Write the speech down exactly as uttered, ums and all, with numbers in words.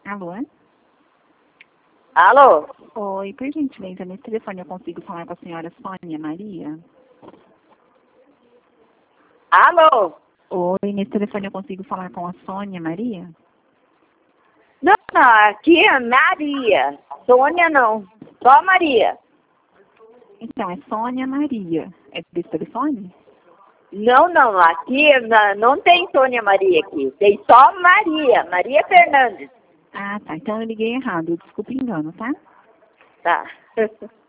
Alô? Alô? Oi, por gentileza, nesse telefone eu consigo falar com a senhora Sônia Maria? Alô? Oi, nesse telefone eu consigo falar com a Sônia Maria? Não, não, aqui é Maria. Sônia não, só Maria. Então, é Sônia Maria. É desse telefone? Não, não, aqui na- não tem Sônia Maria aqui. Tem só Maria, Maria Fernandes. Ah, tá. Então eu liguei errado. Desculpa o engano, tá? Tá.